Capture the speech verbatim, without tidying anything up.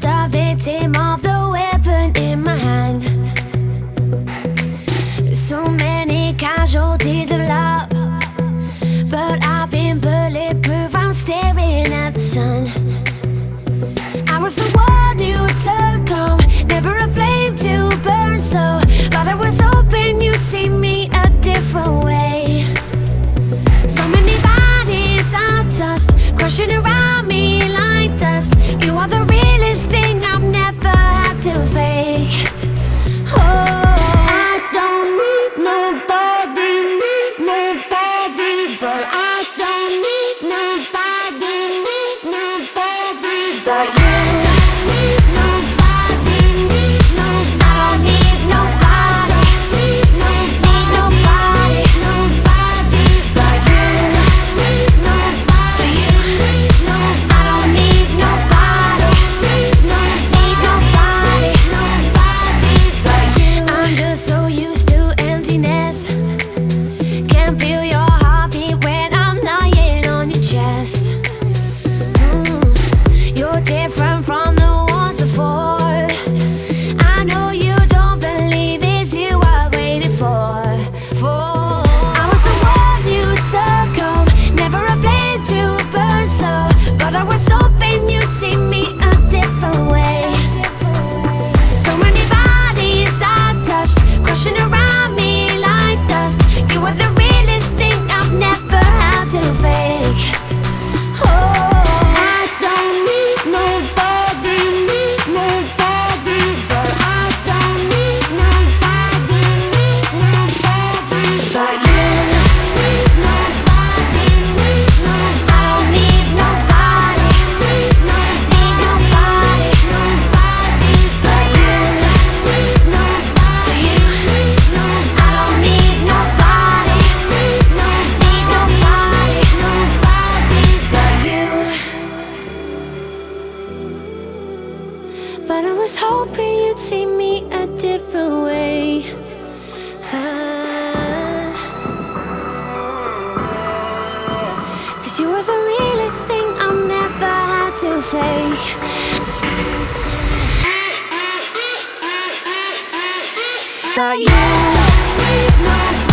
a victim of the weapon in my hand. So many casualties of love, but I've been bulletproof. I'm staring at the sun. I was the one you took home, never a flame to burn slow, but I was hoping you'd see me a different way. So many bodies I touched, crushing around me like dust. You are the realest thing I've never had to fake. Oh, I don't need nobody, need nobody, but I don't need nobody, need nobody, but you. Different from the ones before. I know you don't believe it's you I waited for. For I was the one you took home, never a flame to burn slow, but I was hoping you'd see me a different way. So many bodies I touched, crushing around me like dust. You were the realest thing I've never had to fake. Oh, but I was hoping you'd see me a different way. Ah. 'Cause you were the realest thing I've never had to fake. But you